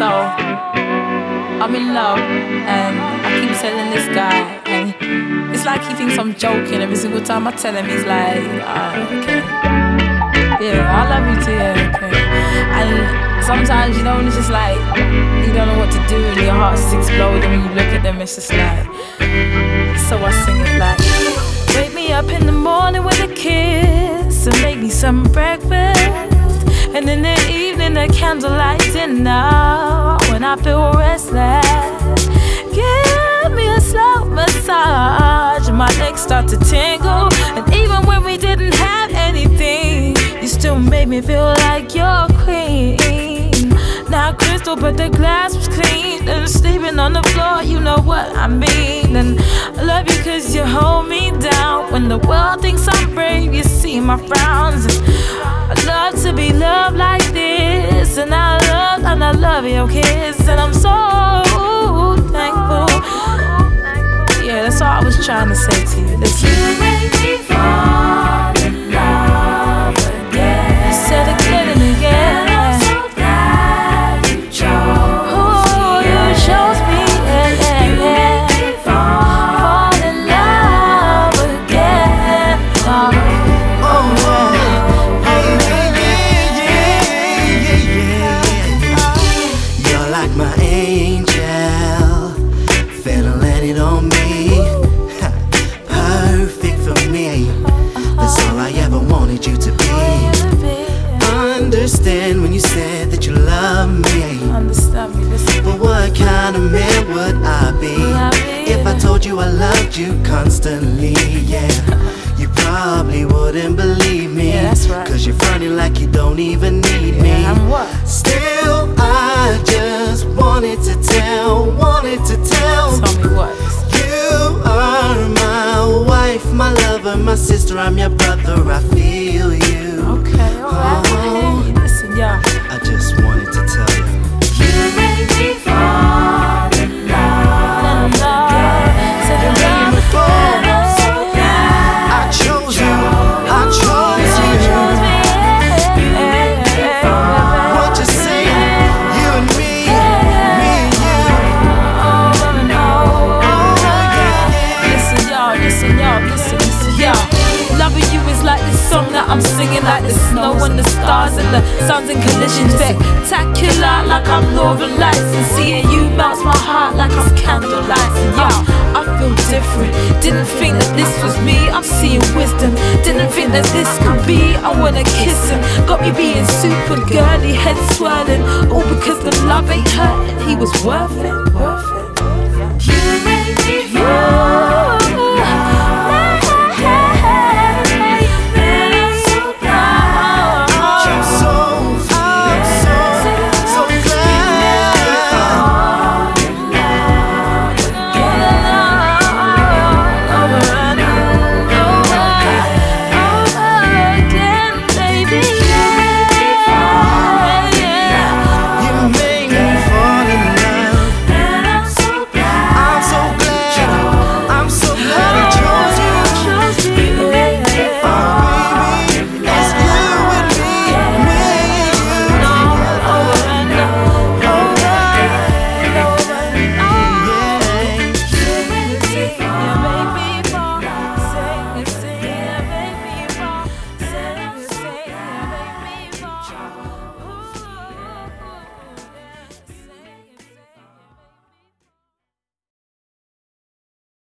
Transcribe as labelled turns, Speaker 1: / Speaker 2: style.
Speaker 1: So I'm in love, and I keep telling this guy, and it's like he thinks I'm joking. Every single time I tell him, he's like, okay, yeah, I love you too, yeah, okay. And sometimes, you know, when it's just like you don't know what to do and your heart's just exploding when you look at them, it's just like. So I sing it like, wake me up in the morning with a kiss and make me some breakfast, and in the evening a candlelight dinner when I feel restless. Give me a slow massage and my legs start to tingle, and even when we didn't have anything, you still made me feel like you're queen. Now crystal, but the glass was clean, and sleeping on the floor, you know what I mean. And I love you cause you hold me down when the world thinks I'm brave, you see my frowns. And I love to be loved like this, and I love your kiss, and I'm so thankful. Yeah, that's all I was trying to say to you. Listen.
Speaker 2: You make me fall in love again.
Speaker 1: I said again and again.
Speaker 2: And I'm so glad you chose me.
Speaker 1: You chose me.
Speaker 2: You make me fall in love again.
Speaker 3: You're like my angel, finna let it on me. Perfect for me, that's all I ever wanted you to be. Understand when you said that you love me.
Speaker 1: Understand me, listen.
Speaker 3: But what kind of man would I be if I told you I loved you constantly? Yeah, you probably wouldn't believe me.
Speaker 1: Yeah, that's right.
Speaker 3: Cause you're fronting like you don't even need me.
Speaker 1: Yeah, I'm what?
Speaker 3: Still, I just wanted to tell.
Speaker 1: Tell me what?
Speaker 3: You are my wife, my lover, my sister, I'm your brother, I feel you.
Speaker 1: Okay, alright.
Speaker 3: Oh,
Speaker 1: Listen, y'all.
Speaker 3: I just wanted to tell you.
Speaker 2: You make me fall in love again.
Speaker 1: Said the love
Speaker 2: And I'm so glad
Speaker 3: I chose you, I chose
Speaker 1: you
Speaker 3: you.
Speaker 1: chose me.
Speaker 2: you make me fall.
Speaker 3: What you say? You and me and you.
Speaker 1: Listen, y'all. Loving you is like this song that I'm singing, like the snow and the stars and the suns in collision. Spectacular, like I'm Northern Lights, and seeing you melts my heart like it's candlelight. And y'all, I feel different. Didn't think that this was me. I'm seeing wisdom. Didn't think that this could be. I wanna kiss him. Got me being super girly, head swirling, all because the love ain't hurt and he was worth it.
Speaker 2: You make me fall.